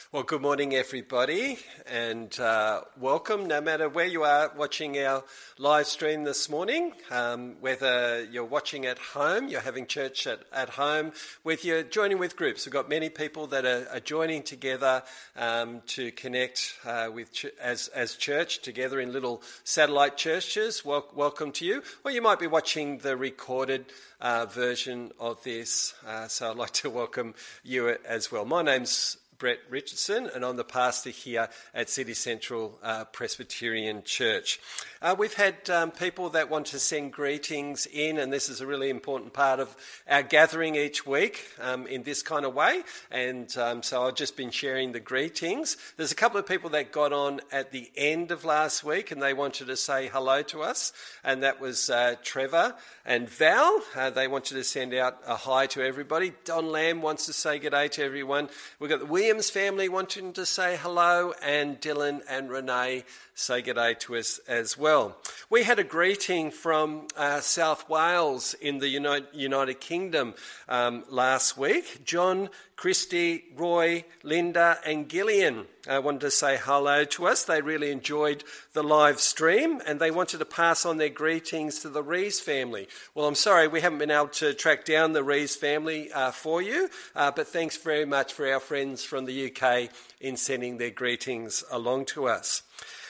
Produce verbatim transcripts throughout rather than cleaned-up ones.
Well, good morning, everybody, and uh, welcome, no matter where you are watching our live stream this morning, um, whether you're watching at home, you're having church at, at home, whether you're joining with groups. We've got many people that are, are joining together um, to connect uh, with ch- as, as church together in little satellite churches. Wel- welcome to you. Or you might be watching the recorded uh, version of this, uh, so I'd like to welcome you as well. My name's Brett Richardson, and I'm the pastor here at City Central uh, Presbyterian Church. Uh, we've had um, people that want to send greetings in, and this is a really important part of our gathering each week um, in this kind of way. And um, so I've just been sharing the greetings. There's a couple of people that got on at the end of last week, and they wanted to say hello to us, and that was uh, Trevor and Val. Uh, they wanted to send out a hi to everybody. Don Lamb wants to say good day to everyone. We've got the Williams family wanting to say hello, and Dylan and Renee say good day to us as well. We had a greeting from uh, South Wales in the United, United Kingdom um, last week. John, Christy, Roy, Linda and Gillian uh, wanted to say hello to us. They really enjoyed the live stream, and they wanted to pass on their greetings to the Rees family. Well, I'm sorry we haven't been able to track down the Rees family uh, for you, uh, but thanks very much for our friends from the U K in sending their greetings along to us.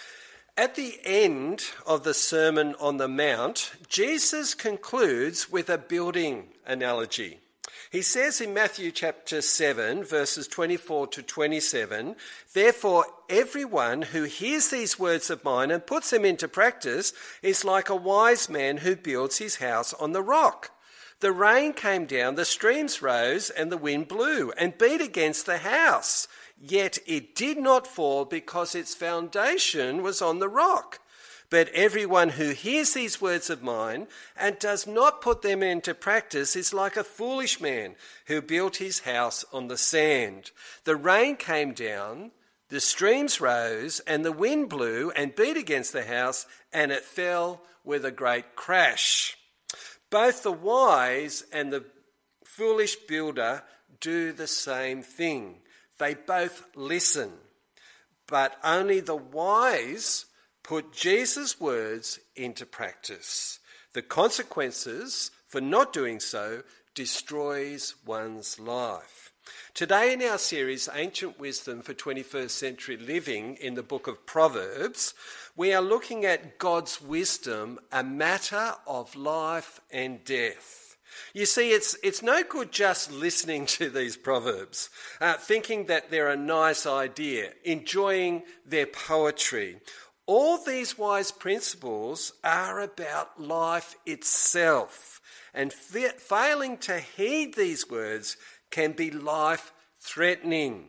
At the end of the Sermon on the Mount, Jesus concludes with a building analogy. He says in Matthew chapter seven, verses twenty-four to twenty-seven, "Therefore everyone who hears these words of mine and puts them into practice is like a wise man who builds his house on the rock. The rain came down, the streams rose, and the wind blew and beat against the house. Yet it did not fall because its foundation was on the rock. But everyone who hears these words of mine and does not put them into practice is like a foolish man who built his house on the sand. The rain came down, the streams rose, and the wind blew and beat against the house, and it fell with a great crash." Both the wise and the foolish builder do the same thing. They both listen, but only the wise put Jesus' words into practice. The consequences for not doing so destroys one's life. Today in our series, Ancient Wisdom for twenty-first Century Living in the book of Proverbs, we are looking at God's wisdom, a matter of life and death. You see, it's it's no good just listening to these proverbs, uh, thinking that they're a nice idea, enjoying their poetry. All these wise principles are about life itself, and fa- failing to heed these words can be life-threatening.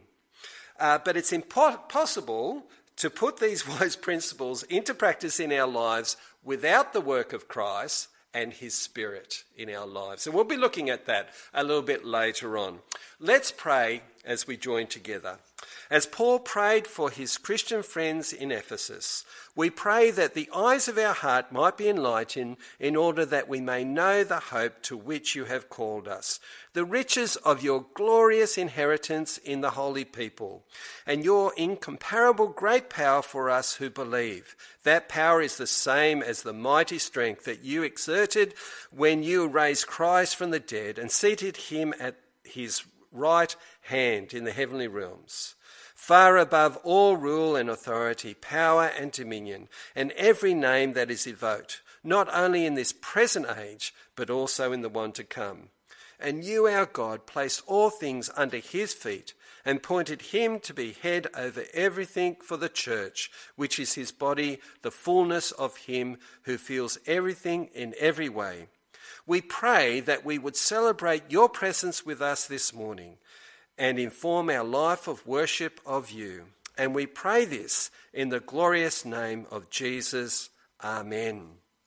Uh, but it's impossible to put these wise principles into practice in our lives without the work of Christ and his Spirit in our lives. And we'll be looking at that a little bit later on. Let's pray as we join together. As Paul prayed for his Christian friends in Ephesus, we pray that the eyes of our heart might be enlightened in order that we may know the hope to which you have called us, the riches of your glorious inheritance in the holy people, and your incomparable great power for us who believe. That power is the same as the mighty strength that you exerted when you raised Christ from the dead and seated him at his right hand in the heavenly realms, far above all rule and authority, power and dominion, and every name that is invoked, not only in this present age, but also in the one to come. And you, our God, placed all things under his feet and appointed him to be head over everything for the church, which is his body, the fullness of him who fills everything in every way. We pray that we would celebrate your presence with us this morning and inform our life of worship of you. And we pray this in the glorious name of Jesus. Amen.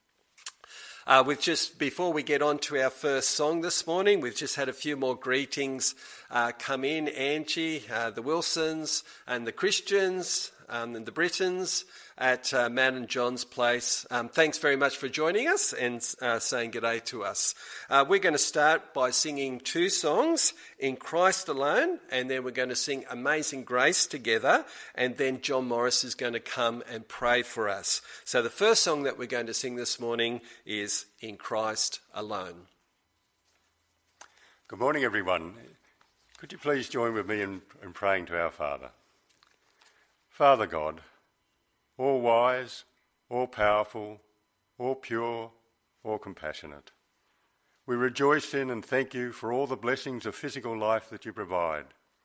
Uh, we've just, before we get on to our first song this morning, we've just had a few more greetings uh, come in. Angie, uh, the Wilsons and the Christians, um, and the Britons at uh, Man and John's place. Um, thanks very much for joining us and uh, saying g'day to us. Uh, we're going to start by singing two songs, In Christ Alone, and then we're going to sing Amazing Grace together, and then John Morris is going to come and pray for us. So the first song that we're going to sing this morning is In Christ Alone. Good morning, everyone. Could you please join with me in, in praying to our Father? Father God, all wise, all powerful, all pure, all compassionate, we rejoice in and thank you for all the blessings of physical life that you provide,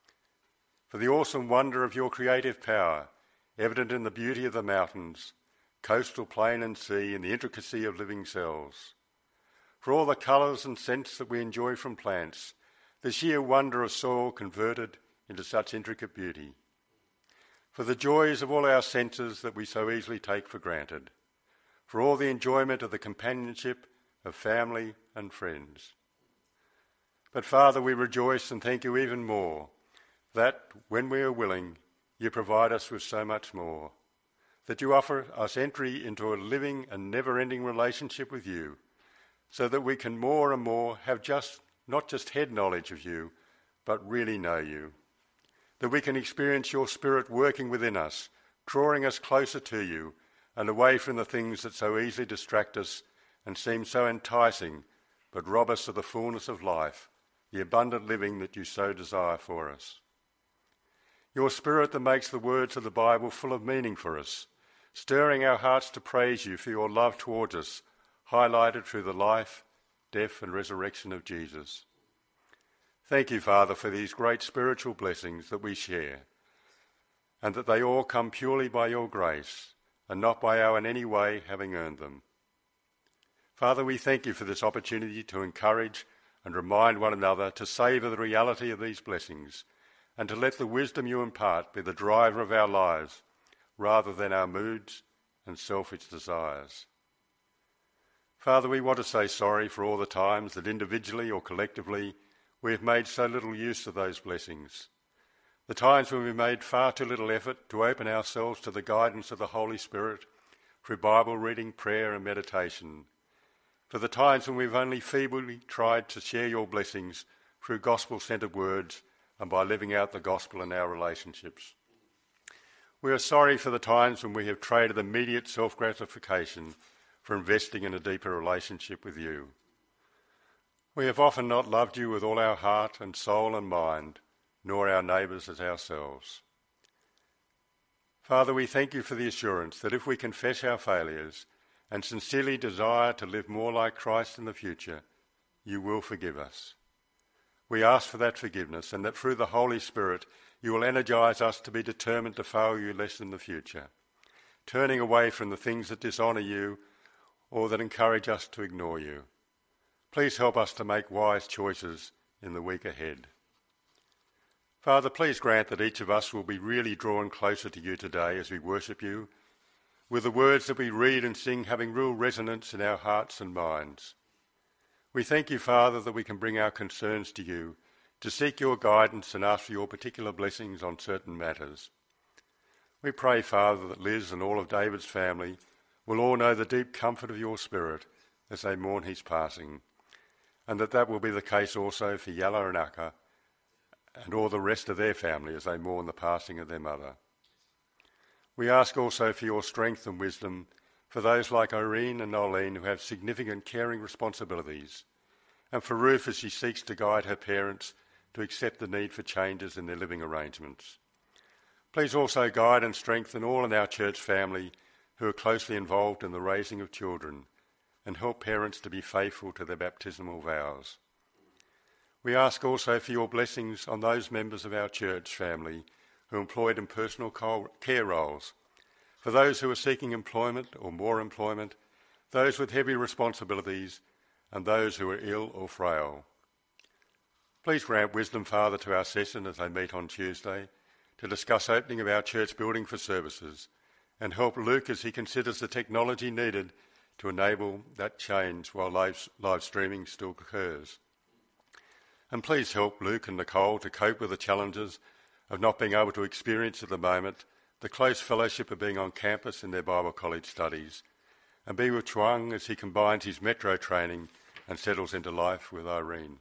for the awesome wonder of your creative power, evident in the beauty of the mountains, coastal plain and sea, and the intricacy of living cells, for all the colours and scents that we enjoy from plants, the sheer wonder of soil converted into such intricate beauty, for the joys of all our senses that we so easily take for granted, for all the enjoyment of the companionship of family and friends. But Father, we rejoice and thank you even more that, when we are willing, you provide us with so much more, that you offer us entry into a living and never-ending relationship with you, so that we can more and more have just not just head knowledge of you, but really know you, that we can experience your Spirit working within us, drawing us closer to you and away from the things that so easily distract us and seem so enticing, but rob us of the fullness of life, the abundant living that you so desire for us. Your Spirit that makes the words of the Bible full of meaning for us, stirring our hearts to praise you for your love towards us, highlighted through the life, death and resurrection of Jesus. Thank you, Father, for these great spiritual blessings that we share, and that they all come purely by your grace, and not by our in any way having earned them. Father, we thank you for this opportunity to encourage and remind one another to savour the reality of these blessings, and to let the wisdom you impart be the driver of our lives, rather than our moods and selfish desires. Father, we want to say sorry for all the times that individually or collectively we have made so little use of those blessings, the times when we made far too little effort to open ourselves to the guidance of the Holy Spirit through Bible reading, prayer and meditation, for the times when we've only feebly tried to share your blessings through gospel-centred words and by living out the gospel in our relationships. We are sorry for the times when we have traded immediate self-gratification for investing in a deeper relationship with you. We have often not loved you with all our heart and soul and mind, nor our neighbours as ourselves. Father, we thank you for the assurance that if we confess our failures and sincerely desire to live more like Christ in the future, you will forgive us. We ask for that forgiveness, and that through the Holy Spirit you will energise us to be determined to fail you less in the future, turning away from the things that dishonour you or that encourage us to ignore you. Please help us to make wise choices in the week ahead. Father, please grant that each of us will be really drawn closer to you today as we worship you, with the words that we read and sing having real resonance in our hearts and minds. We thank you, Father, that we can bring our concerns to you, to seek your guidance and ask for your particular blessings on certain matters. We pray, Father, that Liz and all of David's family will all know the deep comfort of your Spirit as they mourn his passing, and that that will be the case also for Yella and Akka and all the rest of their family as they mourn the passing of their mother. We ask also for your strength and wisdom for those like Irene and Nolene who have significant caring responsibilities, and for Ruth as she seeks to guide her parents to accept the need for changes in their living arrangements. Please also guide and strengthen all in our church family who are closely involved in the raising of children, and help parents to be faithful to their baptismal vows. We ask also for your blessings on those members of our church family who are employed in personal care roles, for those who are seeking employment or more employment, those with heavy responsibilities, and those who are ill or frail. Please grant wisdom, Father, to our session as they meet on Tuesday to discuss opening of our church building for services, and help Luke as he considers the technology needed to enable that change while live, live streaming still occurs. And please help Luke and Nicole to cope with the challenges of not being able to experience at the moment the close fellowship of being on campus in their Bible college studies, and be with Chuang as he combines his metro training and settles into life with Irene.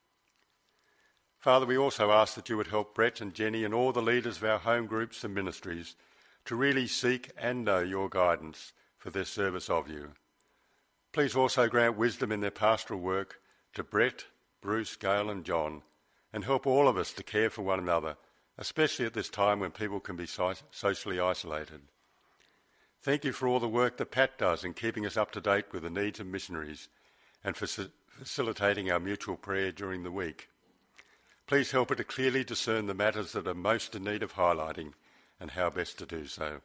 Father, we also ask that you would help Brett and Jenny and all the leaders of our home groups and ministries to really seek and know your guidance for their service of you. Please also grant wisdom in their pastoral work to Brett, Bruce, Gail and John, and help all of us to care for one another, especially at this time when people can be so- socially isolated. Thank you for all the work that Pat does in keeping us up to date with the needs of missionaries and for faci- facilitating our mutual prayer during the week. Please help her to clearly discern the matters that are most in need of highlighting and how best to do so.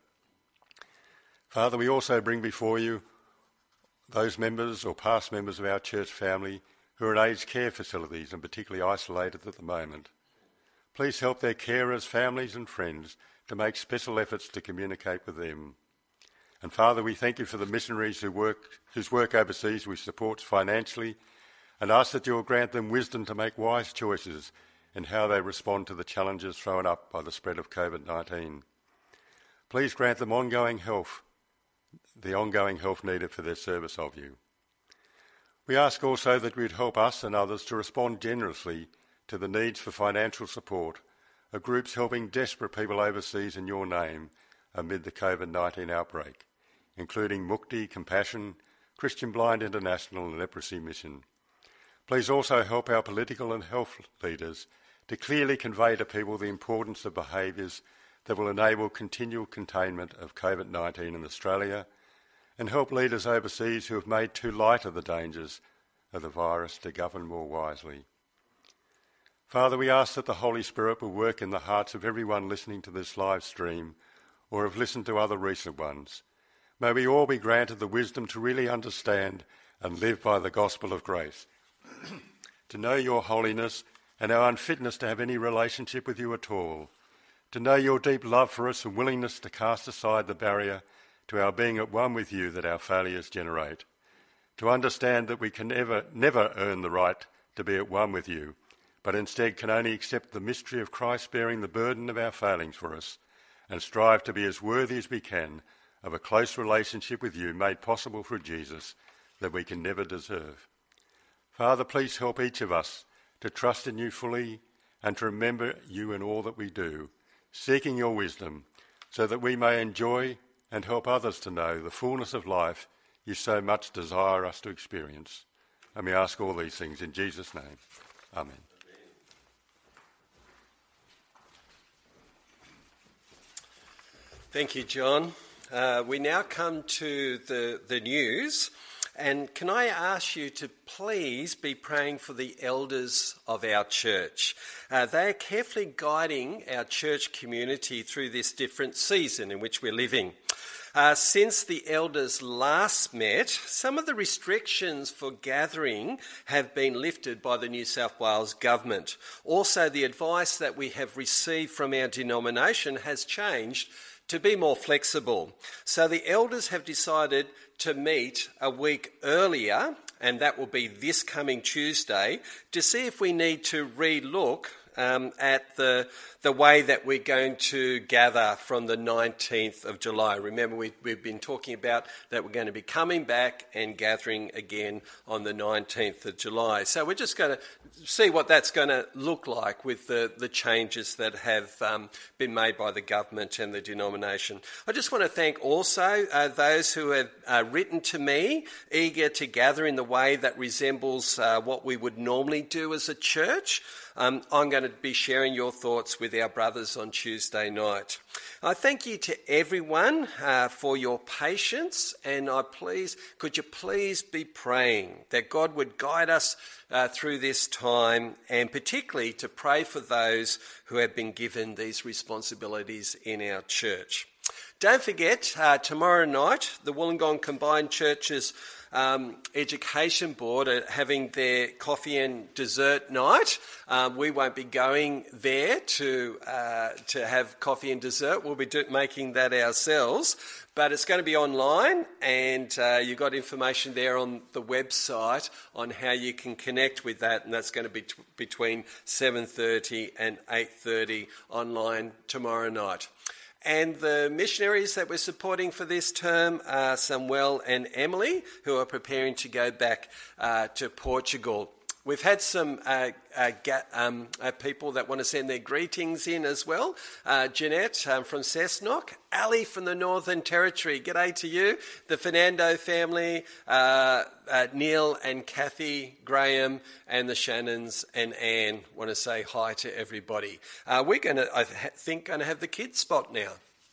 Father, we also bring before you those members or past members of our church family who are in aged care facilities and particularly isolated at the moment. Please help their carers, families and friends to make special efforts to communicate with them. And Father, we thank you for the missionaries who work, whose work overseas we support financially, and ask that you will grant them wisdom to make wise choices in how they respond to the challenges thrown up by the spread of covid nineteen. Please grant them ongoing health, the ongoing health needed for their service of you. We ask also that you would help us and others to respond generously to the needs for financial support of groups helping desperate people overseas in your name amid the covid nineteen outbreak, including Mukti, Compassion, Christian Blind International and Leprosy Mission. Please also help our political and health leaders to clearly convey to people the importance of behaviours that will enable continual containment of covid nineteen in Australia, and help leaders overseas who have made too light of the dangers of the virus to govern more wisely. Father, we ask that the Holy Spirit will work in the hearts of everyone listening to this live stream or have listened to other recent ones. May we all be granted the wisdom to really understand and live by the gospel of grace, to know your holiness and our unfitness to have any relationship with you at all, to know your deep love for us and willingness to cast aside the barrier to our being at one with you that our failures generate, to understand that we can never, never earn the right to be at one with you, but instead can only accept the mystery of Christ bearing the burden of our failings for us and strive to be as worthy as we can of a close relationship with you made possible through Jesus that we can never deserve. Father, please help each of us to trust in you fully and to remember you in all that we do, seeking your wisdom so that we may enjoy and help others to know the fullness of life you so much desire us to experience. And we ask all these things in Jesus' name. Amen. Thank you, John. Uh, we now come to the, the news. And can I ask you to please be praying for the elders of our church? Uh, they are carefully guiding our church community through this different season in which we're living. Uh, since the elders last met, some of the restrictions for gathering have been lifted by the New South Wales government. Also, the advice that we have received from our denomination has changed to be more flexible. So the elders have decided to meet a week earlier, and that will be this coming Tuesday, to see if we need to re-look um, at the the way that we're going to gather from the nineteenth of July. Remember, we, we've been talking about that we're going to be coming back and gathering again on the nineteenth of July. So we're just going to see what that's going to look like with the, the changes that have um, been made by the government and the denomination. I just want to thank also uh, those who have uh, written to me, eager to gather in the way that resembles uh, what we would normally do as a church. Um, I'm going to be sharing your thoughts with our brothers on Tuesday night. I thank you to everyone uh, for your patience, and I please, could you please be praying that God would guide us uh, through this time, and particularly to pray for those who have been given these responsibilities in our church. Don't forget, uh, tomorrow night, the Wollongong Combined Churches Um, Education Board are having their coffee and dessert night. Um, we won't be going there to uh, to have coffee and dessert. We'll be do- making that ourselves. But it's going to be online, and uh, you've got information there on the website on how you can connect with that, and that's going to be t- between seven thirty and eight thirty online tomorrow night. And the missionaries that we're supporting for this term are Samuel and Emily, who are preparing to go back uh, to Portugal. We've had some uh, uh, ga- um, uh, people that want to send their greetings in as well. Uh, Jeanette um, from Cessnock, Ali from the Northern Territory, g'day to you. The Fernando family, uh, uh, Neil and Kathy, Graham, and the Shannons and Anne want to say hi to everybody. Uh, we're going to, I th- think, going to have the kids spot now.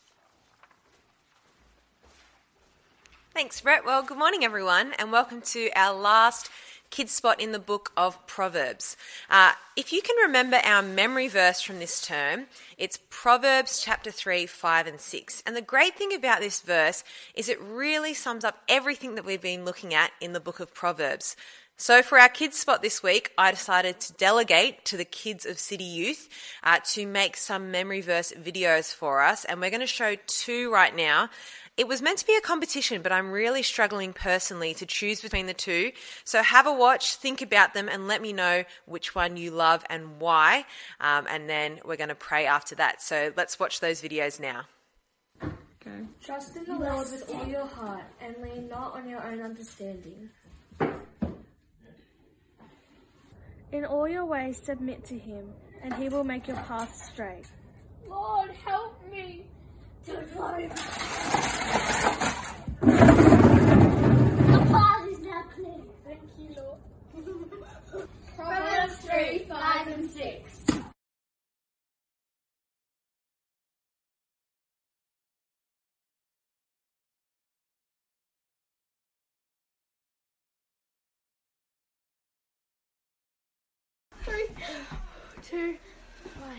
Thanks, Brett. Well, good morning, everyone, and welcome to our last Kids Spot in the book of Proverbs. Uh, if you can remember our memory verse from this term, it's Proverbs chapter three, five and six. And the great thing about this verse is it really sums up everything that we've been looking at in the book of Proverbs. So for our Kids Spot this week, I decided to delegate to the kids of City Youth uh, to make some memory verse videos for us. And we're going to show two right now. It was meant to be a competition, but I'm really struggling personally to choose between the two. So have a watch, think about them, and let me know which one you love and why. Um, and then we're going to pray after that. So let's watch those videos now. Okay. Trust in the Lord with all your heart and lean not on your own understanding. In all your ways submit to him, and he will make your path straight. Lord, help me. Don't worry. The path is now clear. Thank you, Lord. Proverbs three, five and six. Three, two, one.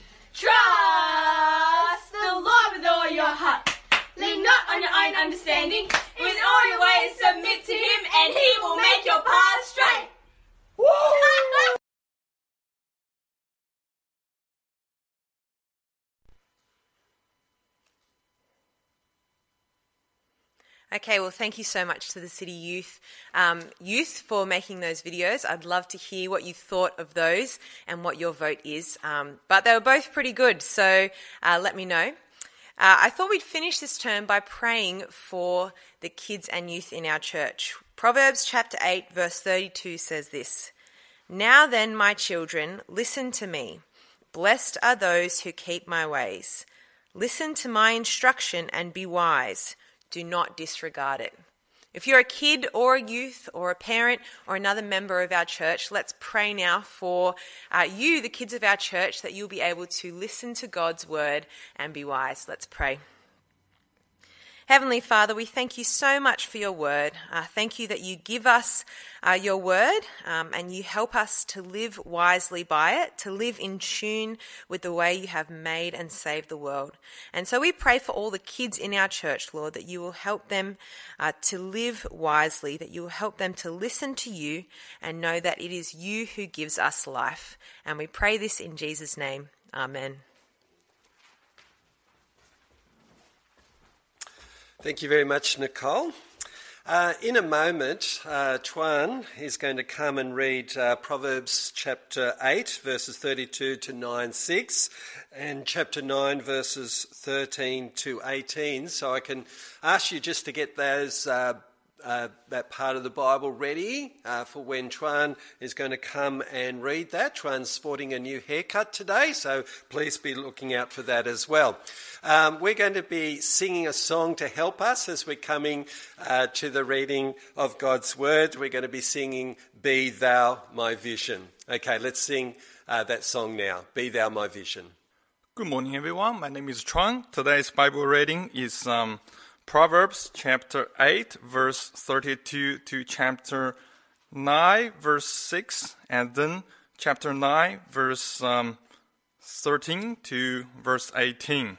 Trust the Lord with all your heart. Lean not on your own understanding. In all your ways submit to him, and he will make your path straight. Woo! Okay, well, thank you so much to the City Youth um, youth for making those videos. I'd love to hear what you thought of those and what your vote is. Um, but they were both pretty good, so uh, let me know. Uh, I thought we'd finish this term by praying for the kids and youth in our church. Proverbs chapter eight, verse thirty-two says this: "Now then, my children, listen to me. Blessed are those who keep my ways. Listen to my instruction and be wise. Do not disregard it." If you're a kid or a youth or a parent or another member of our church, let's pray now for uh, you, the kids of our church, that you'll be able to listen to God's word and be wise. Let's pray. Heavenly Father, we thank you so much for your word. Uh, thank you that you give us uh, your word um, and you help us to live wisely by it, to live in tune with the way you have made and saved the world. And so we pray for all the kids in our church, Lord, that you will help them uh, to live wisely, that you will help them to listen to you and know that it is you who gives us life. And we pray this in Jesus' name. Amen. Thank you very much, Nicole. Uh, in a moment, uh, Tuan is going to come and read uh, Proverbs chapter eight, verses thirty-two to nine six, and chapter nine, verses thirteen to eighteen. So I can ask you just to get those uh, uh, that part of the Bible ready uh, for when Tuan is going to come and read that. Tuan's sporting a new haircut today, so please be looking out for that as well. Um, we're going to be singing a song to help us as we're coming uh, to the reading of God's Word. We're going to be singing Be Thou My Vision. Okay, let's sing uh, that song now. Be Thou My Vision. Good morning, everyone. My name is Chuan. Today's Bible reading is um, Proverbs chapter eight, verse thirty-two to chapter nine, verse six, and then chapter nine, verse um, thirteen to verse eighteen.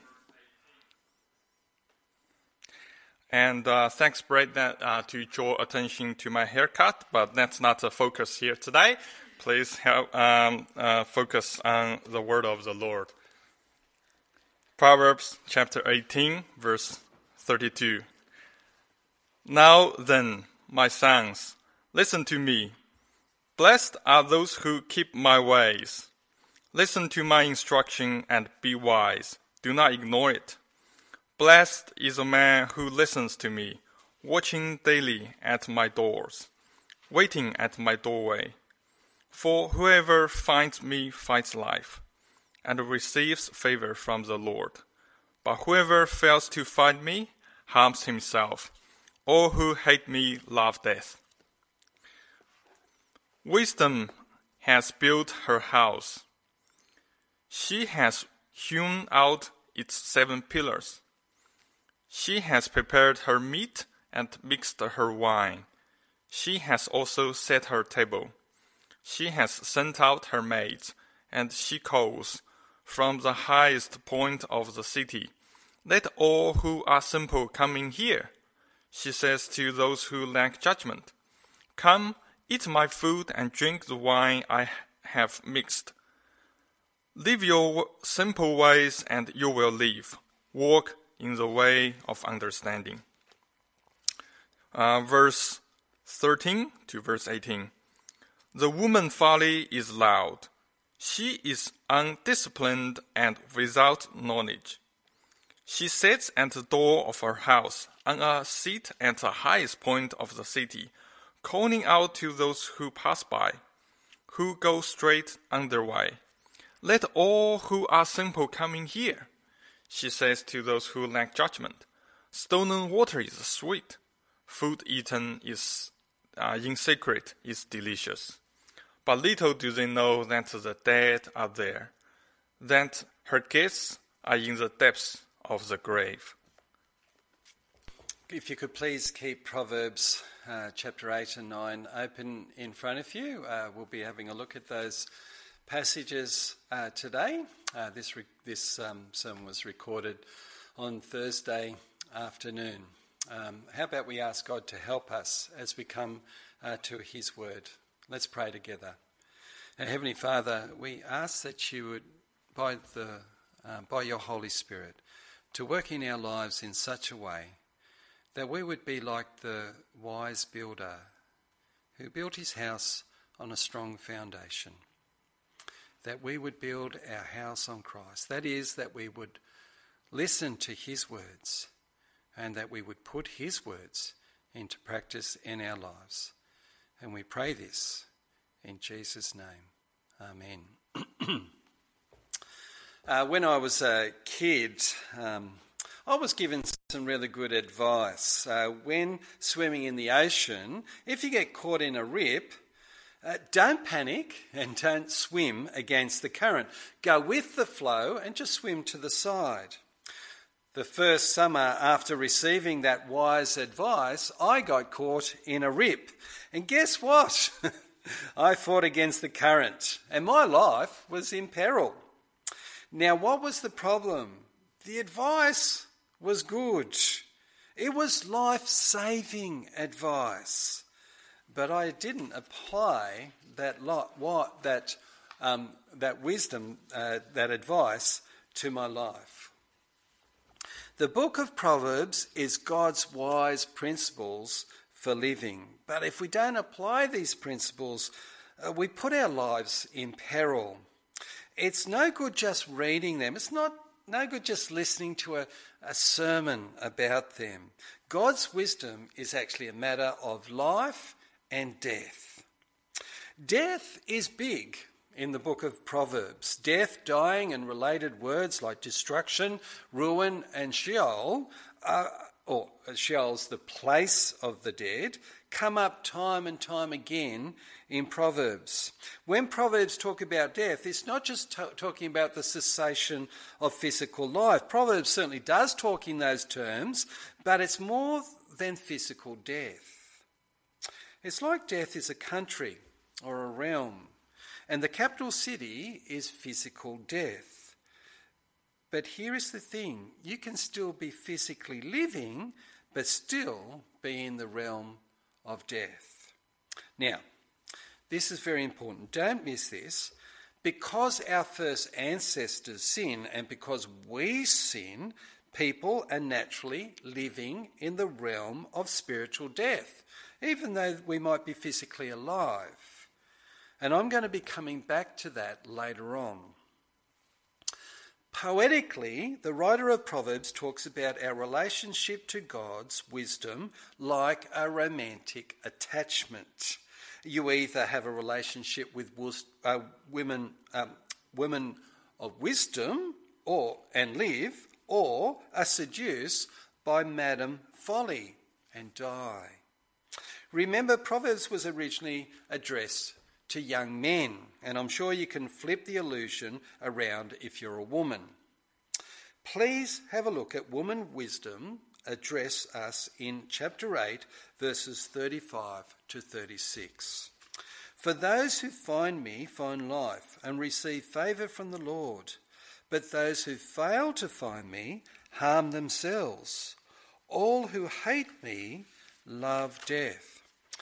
And uh, thanks, Brett, that, uh, to draw attention to my haircut, but that's not the focus here today. Please help um, uh, focus on the word of the Lord. Proverbs chapter eighteen, verse thirty-two. Now then, my sons, listen to me. Blessed are those who keep my ways. Listen to my instruction and be wise. Do not ignore it. Blessed is a man who listens to me, watching daily at my doors, waiting at my doorway. For whoever finds me finds life, and receives favor from the Lord. But whoever fails to find me harms himself. All who hate me love death. Wisdom has built her house. She has hewn out its seven pillars. She has prepared her meat and mixed her wine. She has also set her table. She has sent out her maids, and she calls from the highest point of the city, "Let all who are simple come in here." She says to those who lack judgment, "Come, eat my food and drink the wine I have mixed. Live your simple ways and you will live. Walk in the way of understanding." Uh, verse thirteen to verse eighteen. The woman's folly is loud. She is undisciplined and without knowledge. She sits at the door of her house, on a seat at the highest point of the city, calling out to those who pass by, who go straight on their way. "Let all who are simple come in here." She says to those who lack judgment, "Stolen water is sweet. Food eaten is uh, in secret is delicious." But little do they know that the dead are there, that her guests are in the depths of the grave. If you could please keep Proverbs uh, chapter eight and nine open in front of you. Uh, we'll be having a look at those passages uh, today. Uh, this re- this um, sermon was recorded on Thursday afternoon. Um, how about we ask God to help us as we come uh, to his word. Let's pray together. Our Heavenly Father, we ask that you would, by the uh, by your Holy Spirit, to work in our lives in such a way that we would be like the wise builder who built his house on a strong foundation. That we would build our house on Christ. That is, that we would listen to his words and that we would put his words into practice in our lives. And we pray this in Jesus' name. Amen. uh, when I was a kid, um, I was given some really good advice. Uh, when swimming in the ocean, if you get caught in a rip, uh, don't panic and don't swim against the current. Go with the flow and just swim to the side. The first summer after receiving that wise advice, I got caught in a rip. And guess what? I fought against the current and my life was in peril. Now, what was the problem? The advice was good. It was life-saving advice. But I didn't apply that lot, what, that, um, that wisdom, uh, that advice to my life. The book of Proverbs is God's wise principles for living. But if we don't apply these principles, uh, we put our lives in peril. It's no good just reading them. It's not no good just listening to a, a sermon about them. God's wisdom is actually a matter of life and death. Death is big in the book of Proverbs. Death, dying, and related words like destruction, ruin, and Sheol, are, or Sheol's the place of the dead, come up time and time again in Proverbs. When Proverbs talk about death, it's not just t- talking about the cessation of physical life. Proverbs certainly does talk in those terms, but it's more than physical death. It's like death is a country or a realm, and the capital city is physical death. But here is the thing, you can still be physically living, but still be in the realm of death. Now, this is very important. Don't miss this. Because our first ancestors sin and because we sin, people are naturally living in the realm of spiritual death, even though we might be physically alive. And I'm going to be coming back to that later on. Poetically, the writer of Proverbs talks about our relationship to God's wisdom like a romantic attachment. You either have a relationship with uh, women, um, women of wisdom, or and live, or are seduced by Madam Folly and die. Remember, Proverbs was originally addressed to young men, and I'm sure you can flip the illusion around if you're a woman. Please have a look at woman wisdom address us in chapter eight, verses thirty-five to thirty-six. For those who find me find life and receive favour from the Lord, but those who fail to find me harm themselves. All who hate me love death.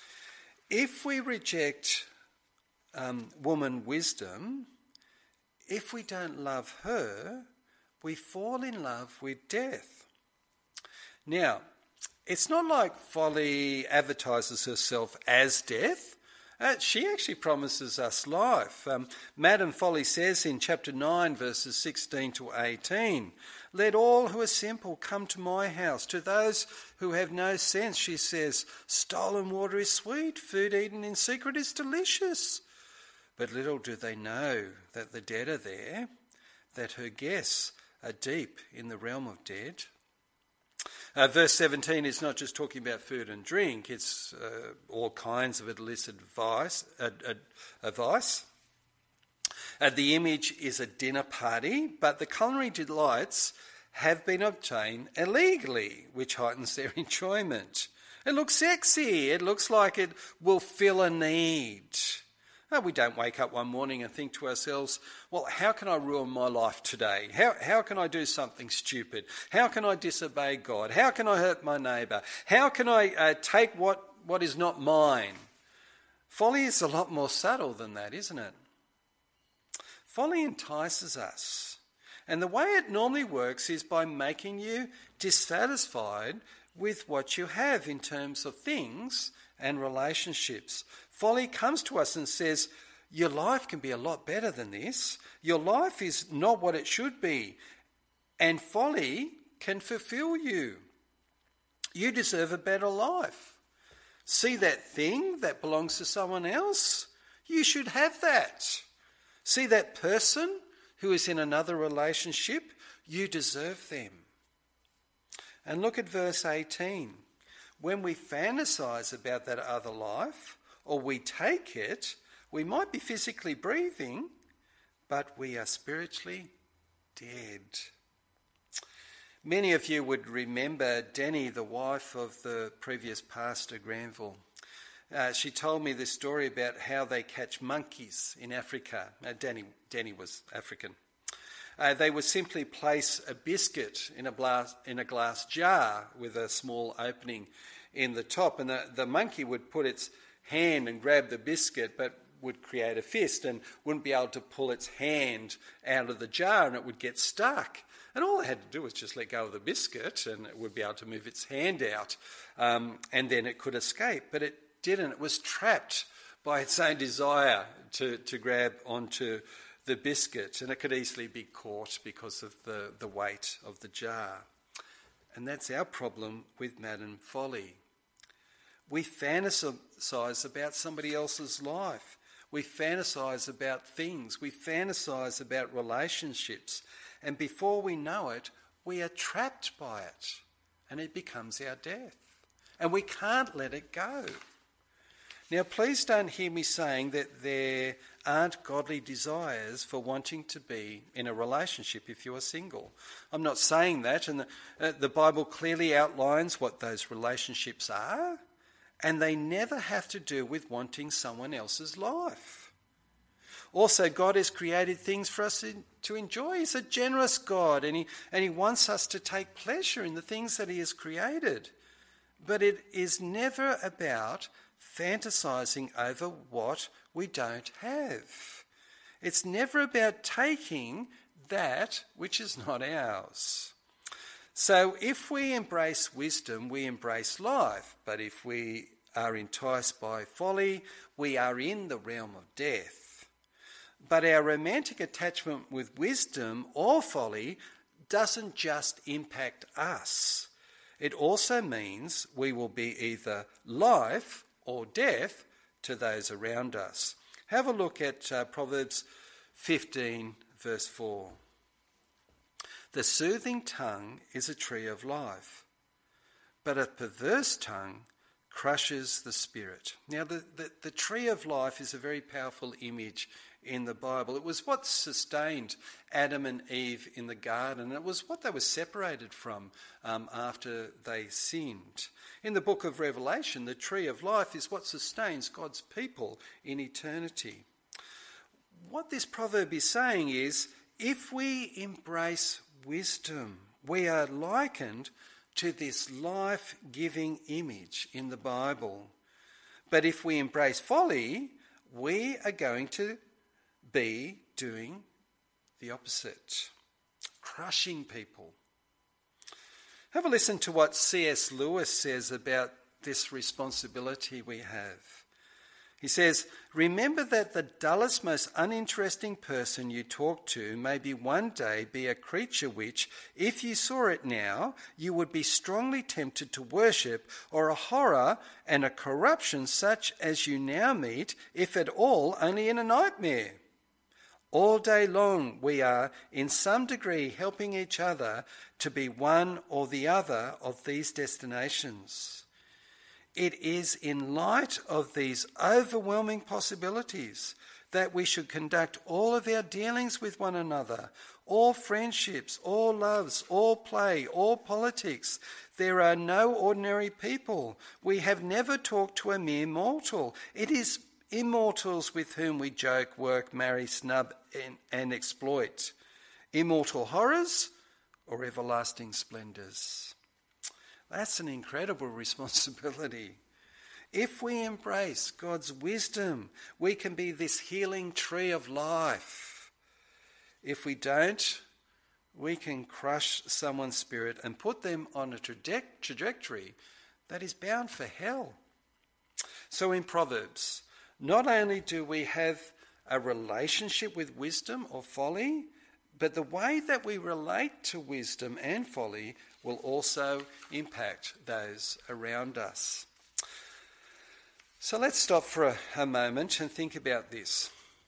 If we reject um, woman wisdom, if we don't love her, we fall in love with death. Now, it's not like Folly advertises herself as death. Uh, she actually promises us life. Um, Madam Folly says in chapter nine, verses sixteen to eighteen, "Let all who are simple come to my house. To those who have no sense," she says, "stolen water is sweet, food eaten in secret is delicious." But little do they know that the dead are there, that her guests are deep in the realm of dead. Uh, verse seventeen is not just talking about food and drink, it's uh, all kinds of illicit vice. Uh, uh, vice. Uh, the image is a dinner party, but the culinary delights have been obtained illegally, which heightens their enjoyment. It looks sexy, it looks like it will fill a need. No, we don't wake up one morning and think to ourselves, well, how can I ruin my life today? How, how can I do something stupid? How can I disobey God? How can I hurt my neighbour? How can I uh, take what, what is not mine? Folly is a lot more subtle than that, isn't it? Folly entices us. And the way it normally works is by making you dissatisfied with what you have in terms of things and relationships. Folly comes to us and says, your life can be a lot better than this. Your life is not what it should be. And folly can fulfill you. You deserve a better life. See that thing that belongs to someone else? You should have that. See that person who is in another relationship? You deserve them. And look at verse eighteen. When we fantasize about that other life, or we take it, we might be physically breathing, but we are spiritually dead. Many of you would remember Denny, the wife of the previous pastor, Granville. Uh, she told me this story about how they catch monkeys in Africa. Uh, Denny, Denny was African. Uh, they would simply place a biscuit in a, glass, in a glass jar with a small opening in the top, and the, the monkey would put its hand and grab the biscuit, but would create a fist and wouldn't be able to pull its hand out of the jar, and it would get stuck. And all it had to do was just let go of the biscuit, and it would be able to move its hand out, um, and then it could escape. But it didn't. It was trapped by its own desire to, to grab onto the biscuit, and it could easily be caught because of the, the weight of the jar. And that's our problem with Madam Folly. We fantasize about somebody else's life. We fantasize about things. We fantasize about relationships. And before we know it, we are trapped by it. And it becomes our death. And we can't let it go. Now, please don't hear me saying that there aren't godly desires for wanting to be in a relationship if you are single. I'm not saying that, and the, uh, the Bible clearly outlines what those relationships are, and they never have to do with wanting someone else's life. Also, God has created things for us to enjoy. He's a generous God, and he, and he wants us to take pleasure in the things that he has created. But it is never about fantasizing over what we don't have. It's never about taking that which is not ours. So if we embrace wisdom, we embrace life. But if we are enticed by folly, we are in the realm of death. But our romantic attachment with wisdom or folly doesn't just impact us. It also means we will be either life or death to those around us. Have a look at uh, Proverbs fifteen, verse four. The soothing tongue is a tree of life, but a perverse tongue crushes the spirit. Now, the, the, the tree of life is a very powerful image in the Bible. It was what sustained Adam and Eve in the garden. It was what they were separated from um, after they sinned. In the book of Revelation, the tree of life is what sustains God's people in eternity. What this proverb is saying is, if we embrace wisdom, we are likened to this life-giving image in the Bible. But if we embrace folly, we are going to be doing the opposite, crushing people. Have a listen to what C S Lewis says about this responsibility we have. He says, remember that the dullest, most uninteresting person you talk to may be one day be a creature which, if you saw it now, you would be strongly tempted to worship, or a horror and a corruption such as you now meet, if at all, only in a nightmare. All day long we are, in some degree, helping each other to be one or the other of these destinations. It is in light of these overwhelming possibilities that we should conduct all of our dealings with one another, all friendships, all loves, all play, all politics. There are no ordinary people. We have never talked to a mere mortal. It is immortals with whom we joke, work, marry, snub, and, and exploit. Immortal horrors or everlasting splendours. That's an incredible responsibility. If we embrace God's wisdom, we can be this healing tree of life. If we don't, we can crush someone's spirit and put them on a traje- trajectory that is bound for hell. So in Proverbs, not only do we have a relationship with wisdom or folly, but the way that we relate to wisdom and folly will also impact those around us. So let's stop for a, a moment and think about this.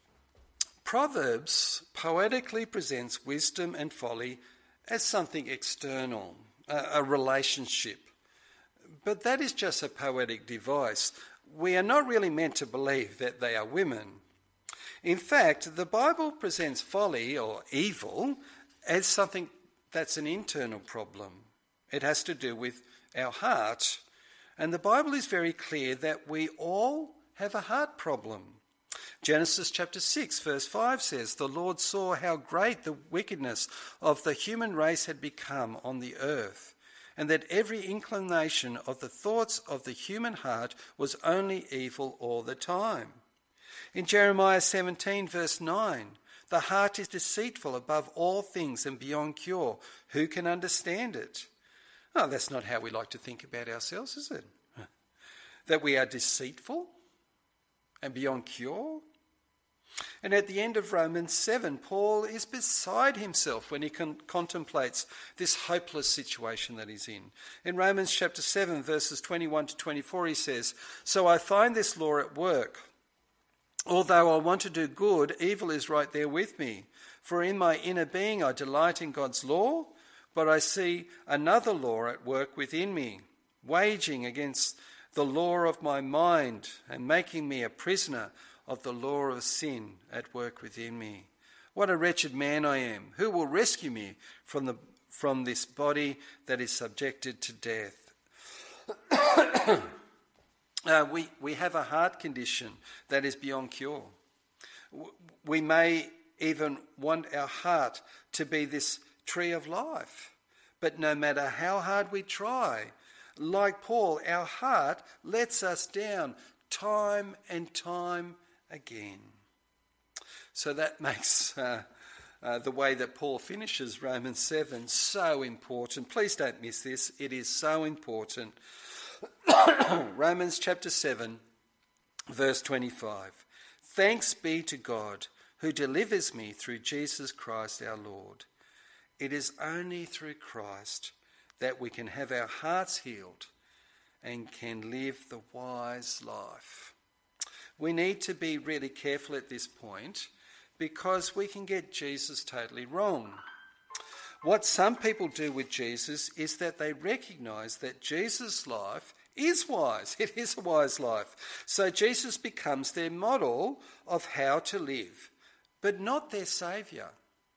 Proverbs poetically presents wisdom and folly as something external, a, a relationship. But that is just a poetic device. We are not really meant to believe that they are women. In fact, the Bible presents folly or evil as something that's an internal problem. It has to do with our heart. And the Bible is very clear that we all have a heart problem. Genesis chapter six verse five says, the Lord saw how great the wickedness of the human race had become on the earth, and that every inclination of the thoughts of the human heart was only evil all the time. In Jeremiah seventeen verse nine, the heart is deceitful above all things and beyond cure. Who can understand it? Oh, that's not how we like to think about ourselves, is it? That we are deceitful and beyond cure? And at the end of Romans seven, Paul is beside himself when he con- contemplates this hopeless situation that he's in. In Romans chapter seven, verses twenty-one to twenty-four, he says, so I find this law at work. Although I want to do good, evil is right there with me. For in my inner being I delight in God's law, but I see another law at work within me, waging against the law of my mind and making me a prisoner of the law of sin at work within me. What a wretched man I am. Who will rescue me from the from this body that is subjected to death? uh, we, we have a heart condition that is beyond cure. We may even want our heart to be this tree of life. But no matter how hard we try, like Paul, our heart lets us down time and time again. So that makes uh, uh, the way that Paul finishes Romans seven so important. Please don't miss this. It is so important. Romans chapter seven, verse twenty-five. Thanks be to God, who delivers me through Jesus Christ our Lord. It is only through Christ that we can have our hearts healed and can live the wise life. We need to be really careful at this point because we can get Jesus totally wrong. What some people do with Jesus is that they recognise that Jesus' life is wise. It is a wise life. So Jesus becomes their model of how to live, but not their saviour.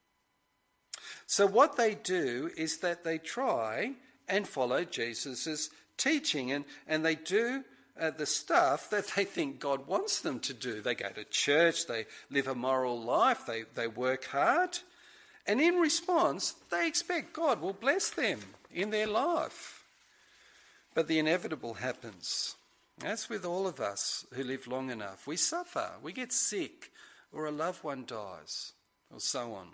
So what they do is that they try and follow Jesus' teaching, and, and they do uh, the stuff that they think God wants them to do. They go to church, they live a moral life, they, they work hard, and in response, they expect God will bless them in their life. But the inevitable happens. As with all of us who live long enough, we suffer, we get sick, or a loved one dies, or so on.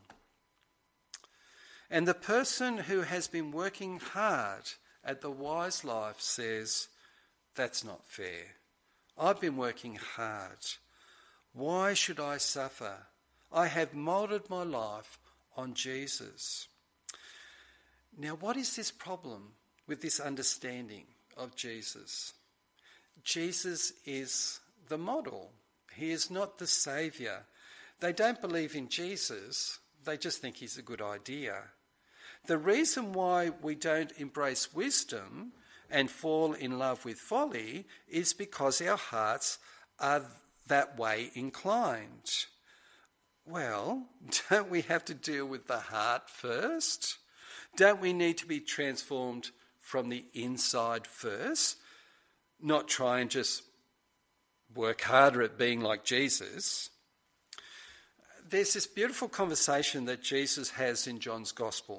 And the person who has been working hard at the wise life says, that's not fair. I've been working hard. Why should I suffer? I have moulded my life on Jesus. Now, what is this problem with this understanding of Jesus? Jesus is the model. He is not the saviour. They don't believe in Jesus. They just think he's a good idea. The reason why we don't embrace wisdom and fall in love with folly is because our hearts are that way inclined. Well, don't we have to deal with the heart first? Don't we need to be transformed from the inside first? Not try and just work harder at being like Jesus. There's this beautiful conversation that Jesus has in John's Gospel.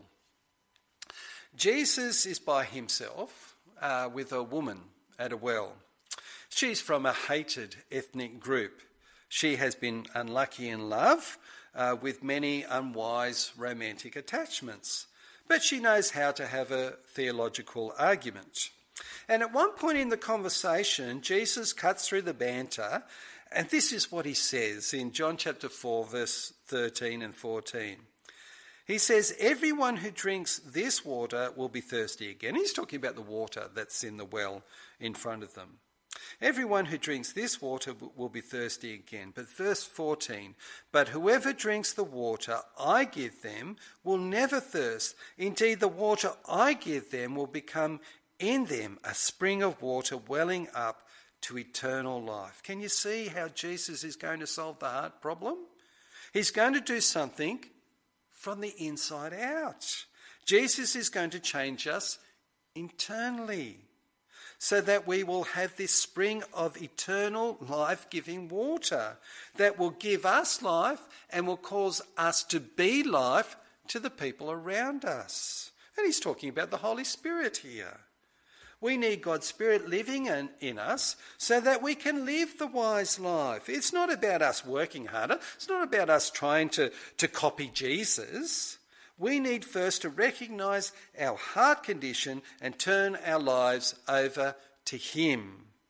Jesus is by himself uh, with a woman at a well. She's from a hated ethnic group. She has been unlucky in love uh, with many unwise romantic attachments, but she knows how to have a theological argument. And at one point in the conversation, Jesus cuts through the banter, and this is what he says in John chapter four, verse thirteen and fourteen. He says, everyone who drinks this water will be thirsty again. He's talking about the water that's in the well in front of them. Everyone who drinks this water will be thirsty again. But verse fourteen, but whoever drinks the water I give them will never thirst. Indeed, the water I give them will become in them a spring of water welling up to eternal life. Can you see how Jesus is going to solve the heart problem? He's going to do something from the inside out. Jesus is going to change us internally so that we will have this spring of eternal life-giving water that will give us life and will cause us to be life to the people around us. And he's talking about the Holy Spirit here. We need God's Spirit living in, in us so that we can live the wise life. It's not about us working harder. It's not about us trying to, to copy Jesus. We need first to recognise our heart condition and turn our lives over to him.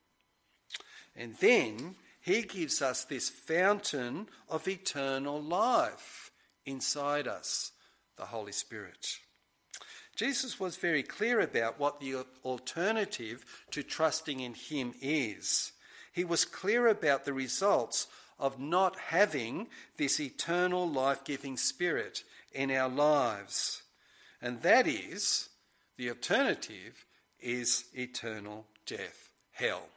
And then he gives us this fountain of eternal life inside us, the Holy Spirit. Jesus was very clear about what the alternative to trusting in him is. He was clear about the results of not having this eternal life-giving Spirit in our lives. And that is, the alternative is eternal death, hell.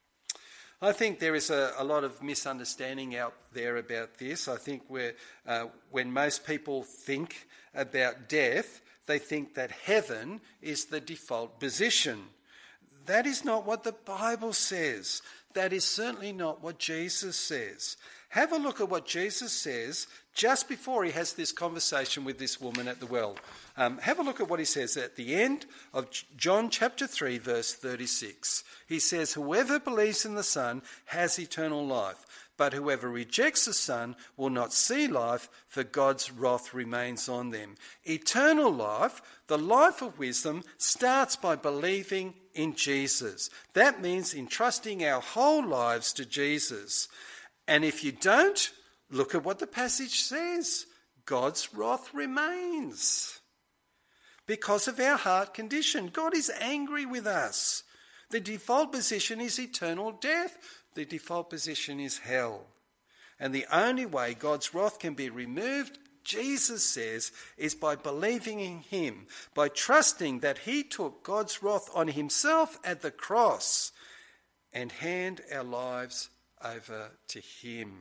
I think there is a, a lot of misunderstanding out there about this. I think we're, uh, when most people think about death, they think that heaven is the default position. That is not what the Bible says. That is certainly not what Jesus says. Have a look at what Jesus says just before he has this conversation with this woman at the well. Um, have a look at what he says at the end of John chapter three, verse thirty-six. He says, whoever believes in the Son has eternal life, but whoever rejects the Son will not see life, for God's wrath remains on them. Eternal life, the life of wisdom, starts by believing in Jesus. That means entrusting our whole lives to Jesus. And if you don't, look at what the passage says. God's wrath remains because of our heart condition. God is angry with us. The default position is eternal death. The default position is hell. And the only way God's wrath can be removed, Jesus says, is by believing in him, by trusting that he took God's wrath on himself at the cross and hand our lives over to him.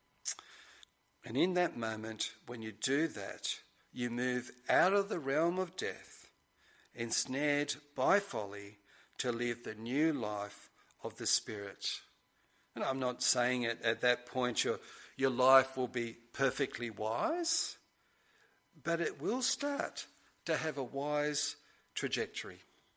And in that moment, when you do that, you move out of the realm of death, ensnared by folly, to live the new life of the Spirit. And I'm not saying it at that point your, your life will be perfectly wise, but it will start to have a wise trajectory.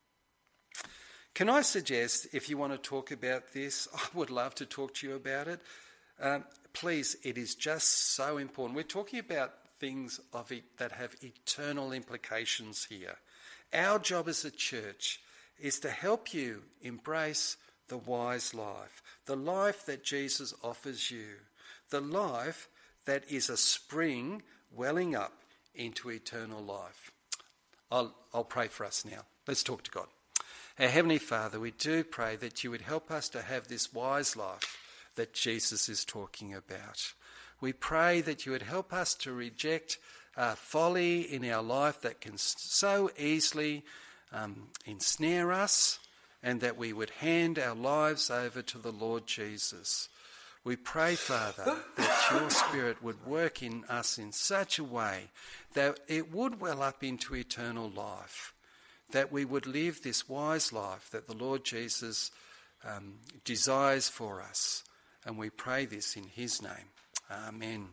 Can I suggest, if you want to talk about this, I would love to talk to you about it. Um, please, it is just so important. We're talking about things of it that have eternal implications here. Our job as a church is to help you embrace the wise life, the life that Jesus offers you, the life that is a spring welling up into eternal life. I'll, I'll pray for us now. Let's talk to God. Our Heavenly Father, we do pray that you would help us to have this wise life that Jesus is talking about. We pray that you would help us to reject uh, folly in our life that can so easily um, ensnare us, and that we would hand our lives over to the Lord Jesus. We pray, Father, that your Spirit would work in us in such a way that it would well up into eternal life, that we would live this wise life that the Lord Jesus um, desires for us. And we pray this in his name. Amen.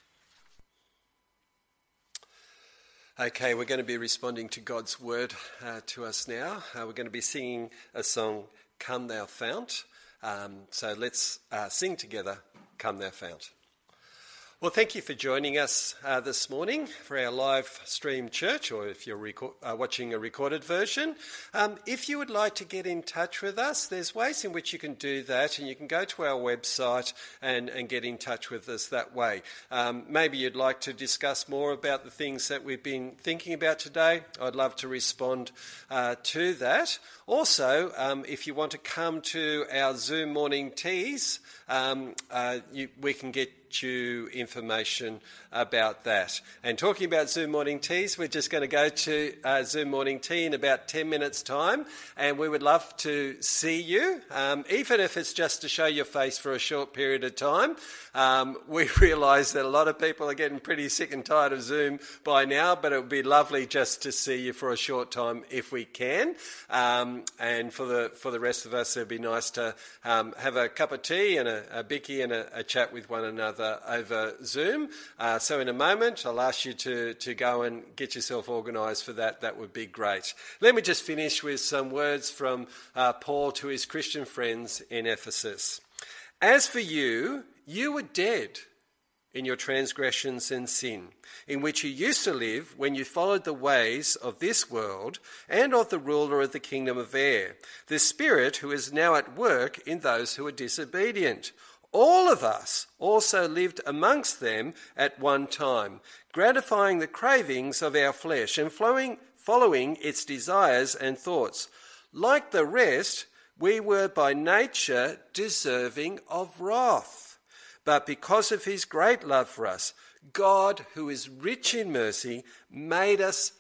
Okay, we're going to be responding to God's word uh, to us now. Uh, we're going to be singing a song, Come Thou Fount. Um, so let's uh, sing together, Come Thou Fount. Well, thank you for joining us uh, this morning for our live stream church, or if you're record, uh, watching a recorded version. Um, if you would like to get in touch with us, there's ways in which you can do that, and you can go to our website and, and get in touch with us that way. Um, maybe you'd like to discuss more about the things that we've been thinking about today. I'd love to respond uh, to that. Also, um, if you want to come to our Zoom morning teas, um, uh, you, we can get you information about that. And talking about Zoom morning teas, we're just going to go to uh, Zoom morning tea in about ten minutes time, and we would love to see you, um, even if it's just to show your face for a short period of time. Um, we realise that a lot of people are getting pretty sick and tired of Zoom by now, but it would be lovely just to see you for a short time if we can. Um, and for the for the rest of us, it'd be nice to um, have a cup of tea and a, a bicky and a, a chat with one another over Zoom. Uh, so in a moment, I'll ask you to, to go and get yourself organised for that. That would be great. Let me just finish with some words from uh, Paul to his Christian friends in Ephesus. As for you, you were dead in your transgressions and sin, in which you used to live when you followed the ways of this world and of the ruler of the kingdom of air, the Spirit who is now at work in those who are disobedient. All of us also lived amongst them at one time, gratifying the cravings of our flesh and flowing, following its desires and thoughts. Like the rest, we were by nature deserving of wrath. But because of his great love for us, God, who is rich in mercy, made us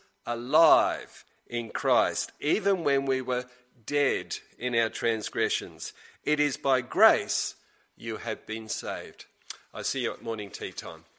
alive in Christ, even when we were dead in our transgressions. It is by grace you have been saved. I see you at morning tea time.